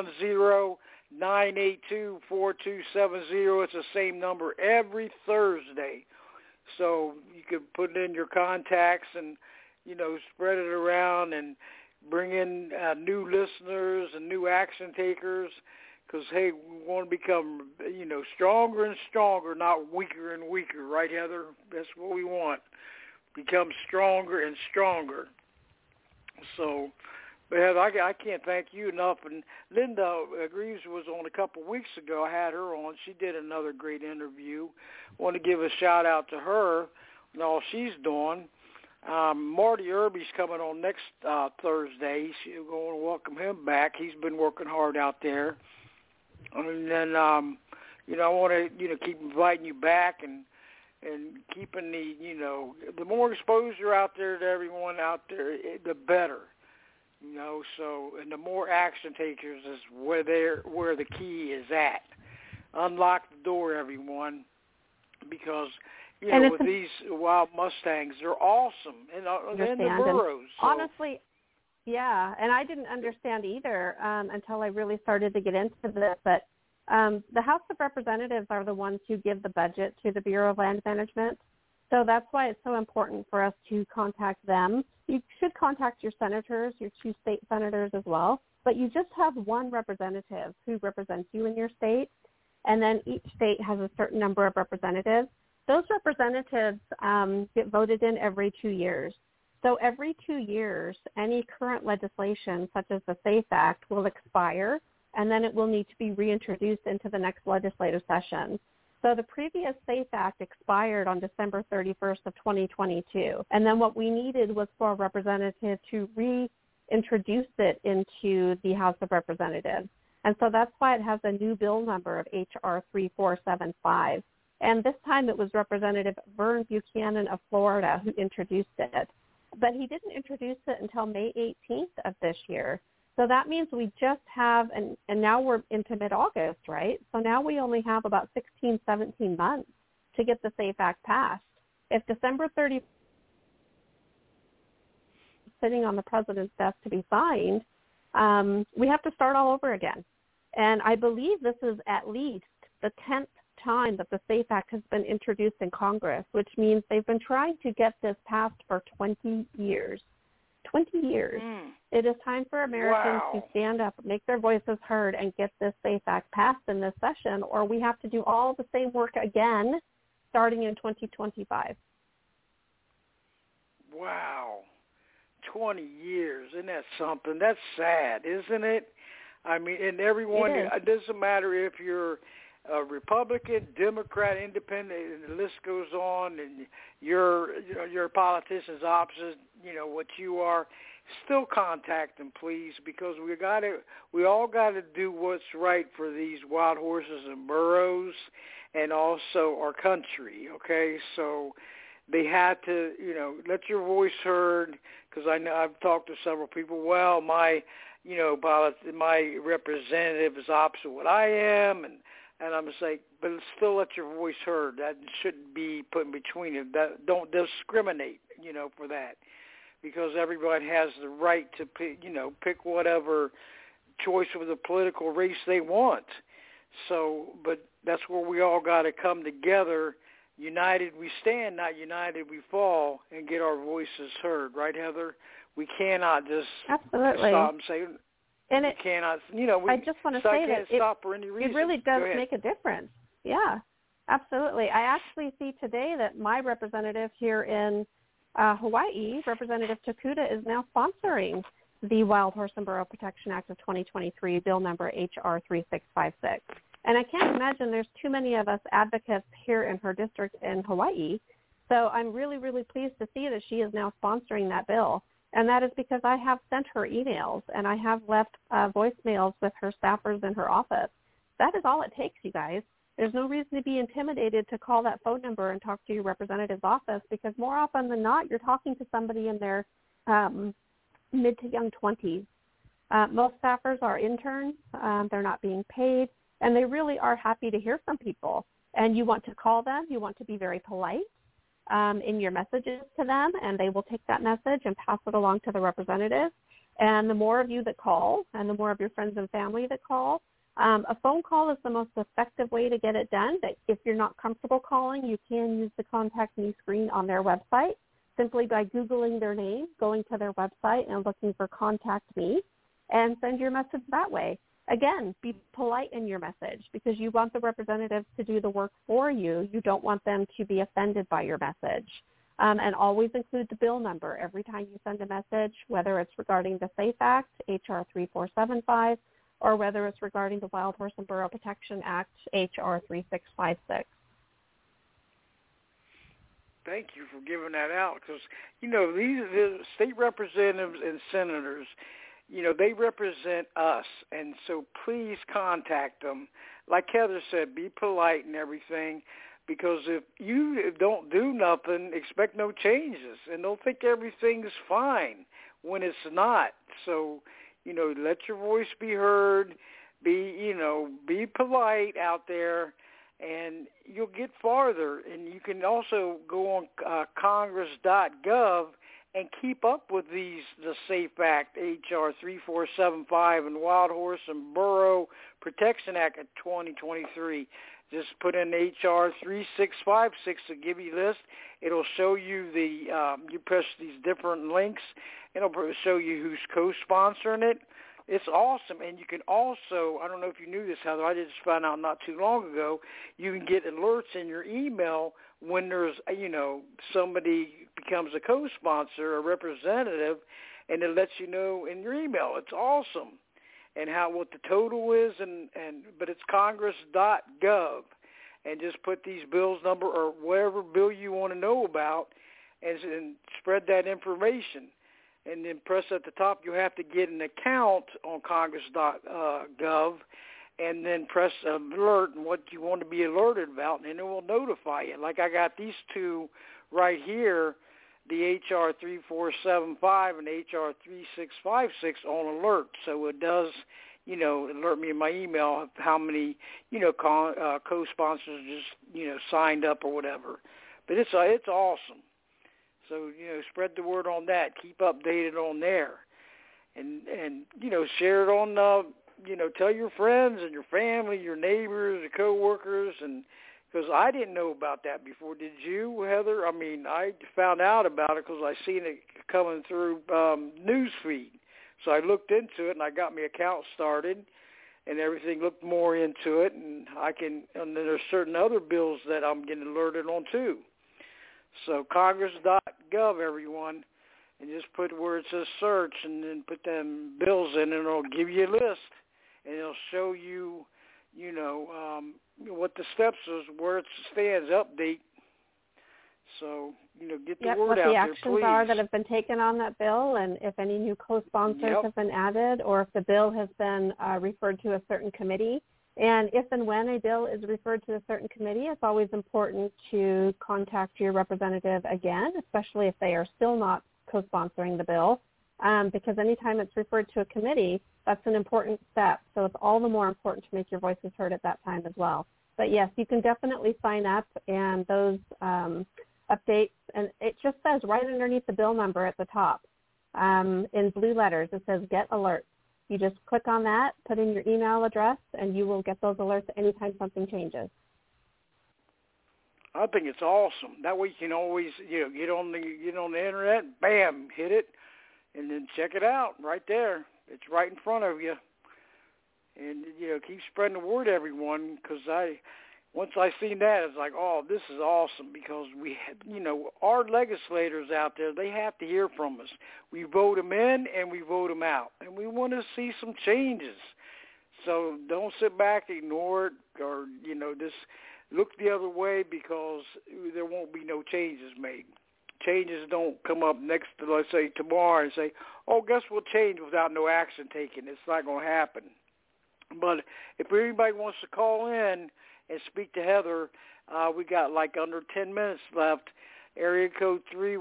310-982-4270. It's the same number every Thursday. So you could put in your contacts and, spread it around and bring in new listeners and new action takers, because, hey, we want to become, stronger and stronger, not weaker and weaker. Right, Heather? That's what we want. Become stronger and stronger. So, but Heather, I can't thank you enough. And Linda Greaves was on a couple of weeks ago. I had her on. She did another great interview. I want to give a shout-out to her and all she's doing. Marty Irby's coming on next Thursday. We're going to welcome him back. He's been working hard out there. And then, I want to, keep inviting you back and keeping the more exposure out there to everyone out there, the better. So, and the more action takers is where the key is at. Unlock the door, everyone, because with these wild Mustangs, they're awesome, and the burros. So. Honestly, yeah, and I didn't understand either until I really started to get into this. But the House of Representatives are the ones who give the budget to the Bureau of Land Management. So that's why it's so important for us to contact them. You should contact your senators, your 2 state senators as well. But you just have one representative who represents you in your state, and then each state has a certain number of representatives. Those representatives get voted in every 2 years. So every 2 years, any current legislation, such as the SAFE Act, will expire, and then it will need to be reintroduced into the next legislative session. So the previous SAFE Act expired on December 31st of 2022. And then what we needed was for a representative to reintroduce it into the House of Representatives. And so that's why it has a new bill number of H.R. 3475. And this time it was Representative Vern Buchanan of Florida who introduced it. But he didn't introduce it until May 18th of this year. So that means we just have, and now we're into mid-August, right? So now we only have about 16, 17 months to get the SAFE Act passed. If December 30th is sitting on the president's desk to be signed, we have to start all over again. And I believe this is at least the 10th time that the SAFE Act has been introduced in Congress, which means they've been trying to get this passed for 20 years. 20 years. It is time for Americans to stand up, make their voices heard, and get this SAFE Act passed in this session, or we have to do all the same work again starting in 2025. Wow. 20 years. Isn't that something? That's sad, isn't it? I mean, and everyone, it doesn't matter if you're a Republican, Democrat, Independent, and the list goes on, and you're a politician's opposite, what you are, still contact them, please, because we all got to do what's right for these wild horses and burros and also our country, okay? So they had to, let your voice heard, because I know I've talked to several people, well, my representative is opposite what I am, and I'm just like, but still let your voice heard. That shouldn't be put in between it. Don't discriminate, for that, because everybody has the right to pick whatever choice of the political race they want. So, but that's where we all got to come together. United we stand, not united we fall, and get our voices heard. Right, Heather? We cannot just Absolutely stop and say, and we cannot, you know, I just want to say that stop for any reason. It really does make a difference. Yeah, absolutely. I actually see today that my representative here in Hawaii, Representative Tokuda, is now sponsoring the Wild Horse and Burro Protection Act of 2023, bill number HR 3656. And I can't imagine there's too many of us advocates here in her district in Hawaii. So I'm really, really pleased to see that she is now sponsoring that bill. And that is because I have sent her emails and I have left voicemails with her staffers in her office. That is all it takes, you guys. There's no reason to be intimidated to call that phone number and talk to your representative's office, because more often than not, you're talking to somebody in their mid to young 20s. Most staffers are interns. They're not being paid, and they really are happy to hear from people. And you want to call them. You want to be very polite in your messages to them, and they will take that message and pass it along to the representative. And the more of you that call and the more of your friends and family that call, a phone call is the most effective way to get it done. But if you're not comfortable calling, you can use the Contact Me screen on their website simply by Googling their name, going to their website and looking for Contact Me, and send your message that way. Again, be polite in your message because you want the representatives to do the work for you. You don't want them to be offended by your message. And always include the bill number every time you send a message, whether it's regarding the SAFE Act, HR 3475, or whether it's regarding the Wild Horse and Burro Protection Act, HR 3656. Thank you for giving that out because, you know, these state representatives and senators, you know, they represent us, and so please contact them. Like Heather said, be polite and everything, because if you don't do nothing, expect no changes, and they'll think everything's fine when it's not. So, you know, let your voice be heard, be polite out there, and you'll get farther. And you can also go on congress.gov and keep up with the SAFE Act, HR 3475, and Wild Horse and Burro Protection Act of 2023. Just put in HR 3656 to give you a list. It'll show you you press these different links, and it'll show you who's co-sponsoring it. It's awesome. And you can also, I don't know if you knew this, Heather, I just found out not too long ago, you can get alerts in your email when there's, somebody becomes a co-sponsor, a representative, and it lets you know in your email. It's awesome. And what the total is, but it's congress.gov, and just put these bills number or whatever bill you want to know about, and spread that information. And then press at the top. You have to get an account on congress.gov, and then press alert and what you want to be alerted about, and it will notify you. Like I got these two right here, the HR 3475 and HR 3656 on alert. So it does, alert me in my email of how many, co-sponsors just, signed up or whatever. But it's awesome. So, spread the word on that. Keep updated on there. And share it on, tell your friends and your family, your neighbors, your coworkers, and because I didn't know about that before. Did you, Heather? I mean, I found out about it because I seen it coming through news feed. So I looked into it, and I got my account started, and everything looked more into it. And and then there's certain other bills that I'm getting alerted on too. So congress.gov, everyone, and just put where it says search, and then put them bills in, and it'll give you a list, and it'll show you, what the steps is, where it stands, update. So, get the word out there, please. What the actions are that have been taken on that bill, and if any new co-sponsors have been added, or if the bill has been referred to a certain committee. And if and when a bill is referred to a certain committee, it's always important to contact your representative again, especially if they are still not co-sponsoring the bill, because anytime it's referred to a committee, that's an important step. So it's all the more important to make your voices heard at that time as well. But yes, you can definitely sign up, and those updates, and it just says right underneath the bill number at the top, in blue letters, it says Get Alerts. You just click on that, put in your email address, and you will get those alerts anytime something changes. I think it's awesome. That way you can always, get on the internet, bam, hit it, and then check it out right there. It's right in front of you. And, keep spreading the word, everyone, because once I seen that, it's like, oh, this is awesome, because we, our legislators out there, they have to hear from us. We vote them in and we vote them out, and we want to see some changes. So don't sit back, ignore it, or, just look the other way, because there won't be no changes made. Changes don't come up next to, let's say, tomorrow and say, oh, guess we'll change without no action taken. It's not going to happen. But if anybody wants to call in and speak to Heather, we got like under 10 minutes left. Area code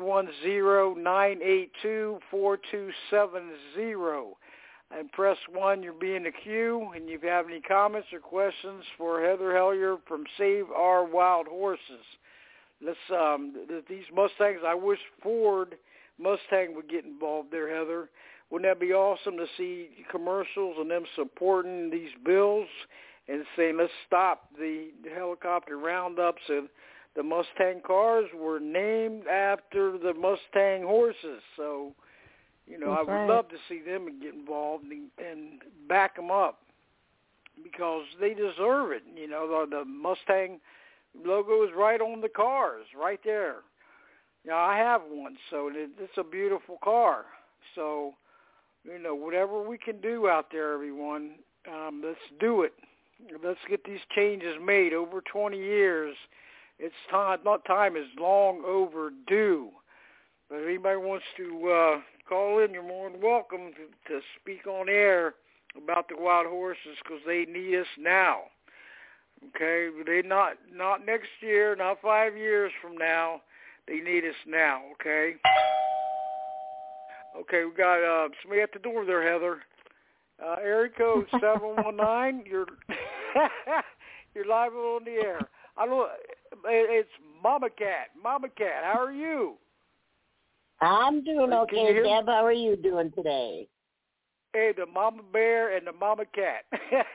310-982-4270. And press 1, you'll be in the queue. And if you have any comments or questions for Heather Hellier from Save Our Wild Horses. These Mustangs, I wish Ford Mustang would get involved there, Heather. Wouldn't that be awesome to see commercials and them supporting these bills and saying, let's stop the helicopter roundups? And the Mustang cars were named after the Mustang horses. So, I would love to see them get involved and back them up, because they deserve it. The Mustang logo is right on the cars, right there. I have one, so it's a beautiful car. So, whatever we can do out there, everyone, let's do it. Let's get these changes made. Over 20 years, it's time. Not time is long overdue. But if anybody wants to call in, you're more than welcome to speak on air about the wild horses, because they need us now. Okay, they not next year, not 5 years from now. They need us now. Okay. Okay, we got somebody at the door there, Heather. Area code 719. You're you're live on the air. It's Mama Cat. Mama Cat, how are you? I'm doing okay, Deb. How are you doing today? Hey, the Mama Bear and the Mama Cat.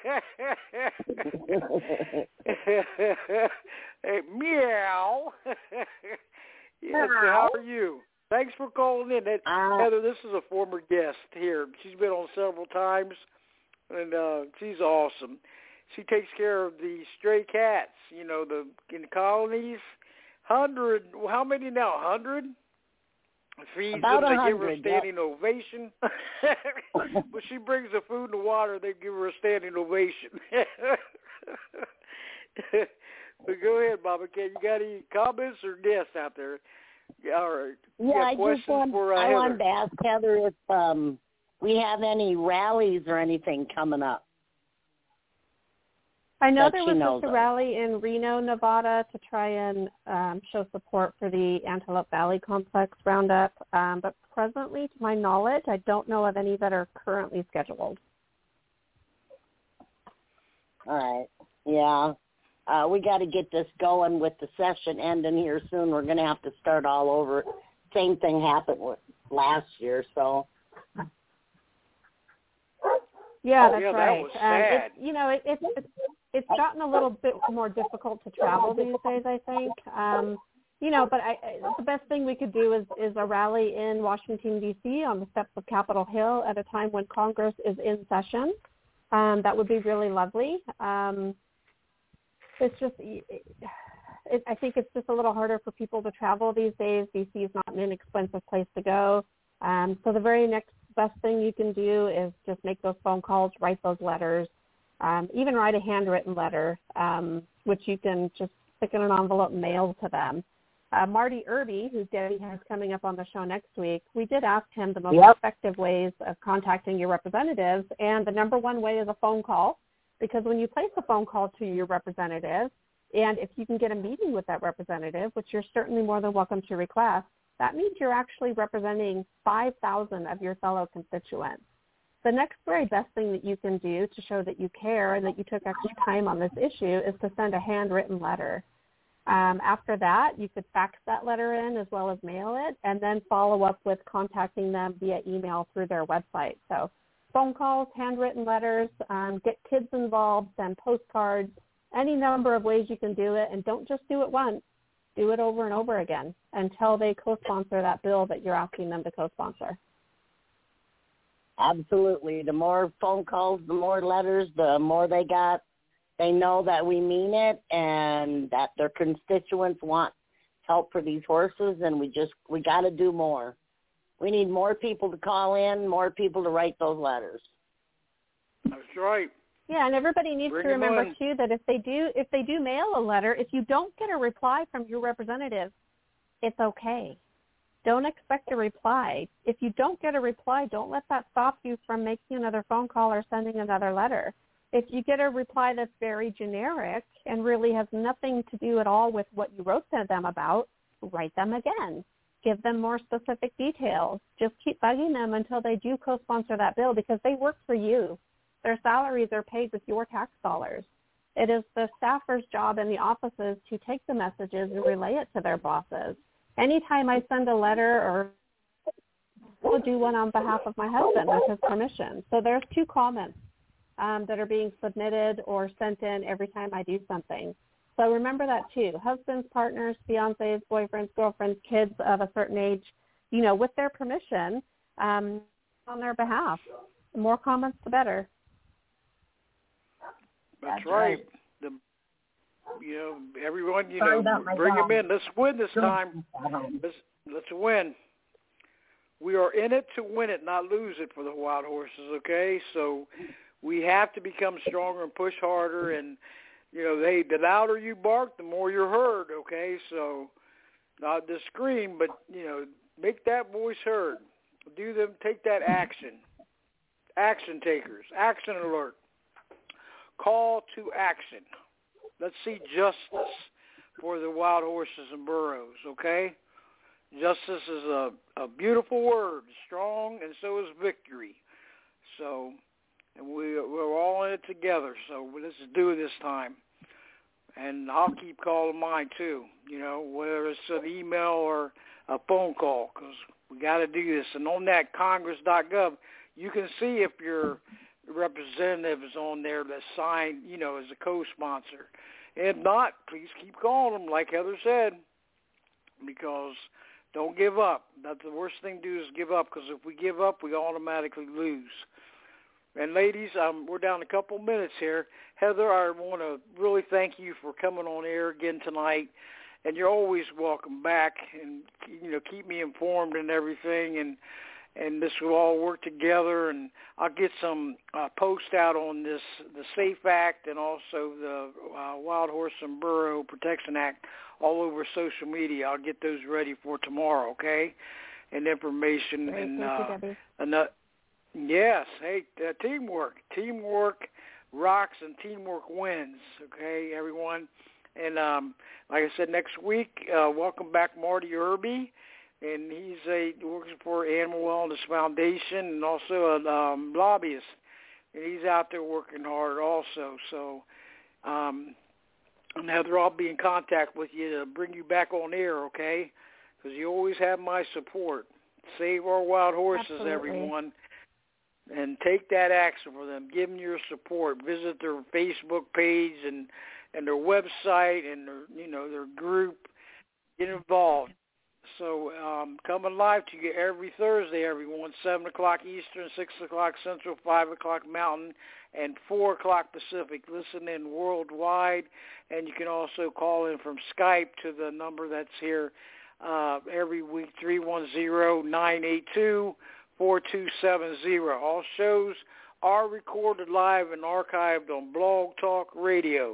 Hey, meow. Yes, how are you? Thanks for calling in. Heather, this is a former guest here. She's been on several times, and she's awesome. She takes care of the stray cats, in the colonies. 100, how many now, 100? Feeds About them, they 100, give her a standing ovation. When she brings the food and the water, they give her a standing ovation. But go ahead, Mama Cat. You got any comments or guests out there? All right. Yeah, I wanted to ask Heather if we have any rallies or anything coming up. I know there was just a rally in Reno, Nevada, to try and show support for the Antelope Valley Complex Roundup. But presently, to my knowledge, I don't know of any that are currently scheduled. All right. Yeah. We got to get this going with the session ending here soon. We're going to have to start all over. Same thing happened with last year, so. Yeah, that's right. That was sad. It's gotten a little bit more difficult to travel these days, I think. But the best thing we could do is a rally in Washington, D.C. on the steps of Capitol Hill at a time when Congress is in session. That would be really lovely. It's just, I think it's just a little harder for people to travel these days. D.C. is not an inexpensive place to go. So the very next best thing you can do is just make those phone calls, write those letters, even write a handwritten letter, which you can just stick in an envelope and mail to them. Marty Irby, who Debbie has coming up on the show next week, we did ask him the most effective ways of contacting your representatives, and the number one way is a phone call, because when you place a phone call to your representative, and if you can get a meeting with that representative, which you're certainly more than welcome to request, that means you're actually representing 5,000 of your fellow constituents. The next very best thing that you can do to show that you care and that you took extra time on this issue is to send a handwritten letter. After that, you could fax that letter in as well as mail it, and then follow up with contacting them via email through their website. So phone calls, handwritten letters, get kids involved, send postcards, any number of ways you can do it. And don't just do it once. Do it over and over again until they co-sponsor that bill that you're asking them to co-sponsor. Absolutely. The more phone calls, the more letters, the more they got. They know that we mean it and that their constituents want help for these horses, and we got to do more. We need more people to call in, more people to write those letters. That's right. Yeah, and everybody needs Bring to remember, them too, that if they do mail a letter, if you don't get a reply from your representative, it's okay. Don't expect a reply. If you don't get a reply, don't let that stop you from making another phone call or sending another letter. If you get a reply that's very generic and really has nothing to do at all with what you wrote to them about, write them again. Give them more specific details. Just keep bugging them until they do co-sponsor that bill, because they work for you. Their salaries are paid with your tax dollars. It is the staffer's job in the offices to take the messages and relay it to their bosses. Anytime I send a letter, or I'll do one on behalf of my husband with his permission. So there's 2 comments that are being submitted or sent in every time I do something. So remember that too. Husbands, partners, fiancés, boyfriends, girlfriends, kids of a certain age, with their permission, on their behalf. The more comments, the better. That's right. Everyone, bring them in. Let's win this time. Let's win. We are in it to win it, not lose it for the wild horses, okay? So we have to become stronger and push harder. And, the louder you bark, the more you're heard, okay? So not to scream, but, make that voice heard. Take that action. Action takers. Action alert. Call to action. Let's see justice for the wild horses and burros, okay? Justice is a beautiful word, strong, and so is victory. So, and we're all in it together, so let's do it this time. And I'll keep calling mine too, whether it's an email or a phone call, because we got to do this. And on that congress.gov, you can see if your representative is on there that's signed, as a co-sponsor. If not, please keep calling them, like Heather said, because don't give up. That's the worst thing to do, is give up, because if we give up, we automatically lose. And ladies, we're down a couple minutes here. Heather, I want to really thank you for coming on air again tonight. And you're always welcome back, and keep me informed and everything, and this will all work together. And I'll get some post out on the SAFE Act and also the Wild Horse and Burro Protection Act all over social media. I'll get those ready for tomorrow, okay? And information. Great. And thank you, Debbie. Yes, hey, teamwork rocks and teamwork wins, okay, everyone. And like I said, next week, welcome back Marty Irby, and he works for Animal Wellness Foundation and also a lobbyist, and he's out there working hard also. So, and Heather, I'll be in contact with you to bring you back on air, okay? Because you always have my support. Save our wild horses, Absolutely. Everyone. And take that action for them. Give them your support. Visit their Facebook page and their website and their group. Get involved. So coming live to you every Thursday, everyone, 7 o'clock Eastern, 6 o'clock Central, 5 o'clock Mountain, and 4 o'clock Pacific. Listen in worldwide, and you can also call in from Skype to the number that's here every week, 310-982-4270. All shows are recorded live and archived on Blog Talk Radio,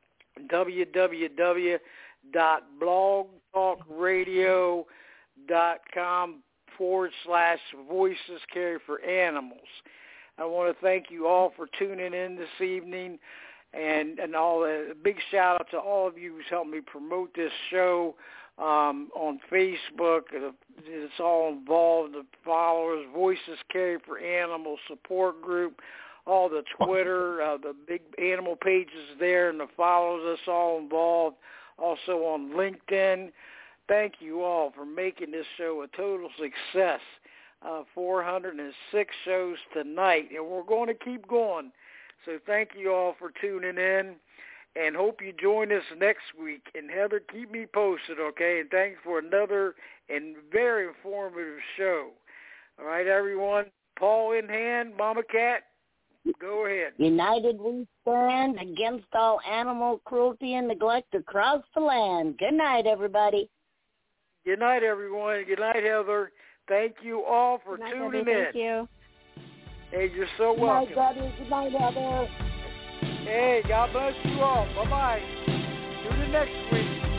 www.blogtalkradio.com/Voices Carry for Animals. I want to thank you all for tuning in this evening, and a big shout out to all of you who's helped me promote this show on Facebook. It's all involved, the followers, Voices Carry for Animals support group, all the Twitter, the big animal pages there, and the followers, us all involved. Also on LinkedIn. Thank you all for making this show a total success. 406 shows tonight, and we're going to keep going. So thank you all for tuning in, and hope you join us next week. And Heather, keep me posted, okay? And thanks for another and very informative show. All right, everyone. Paw in hand, Mama Cat, go ahead. United we stand against all animal cruelty and neglect across the land. Good night, everybody. Good night, everyone. Good night, Heather. Thank you all for tuning in. Thank you. Hey, you're so welcome. Good night, buddy. Good night, Heather. Hey, God bless you all. Bye-bye. Tune in next week.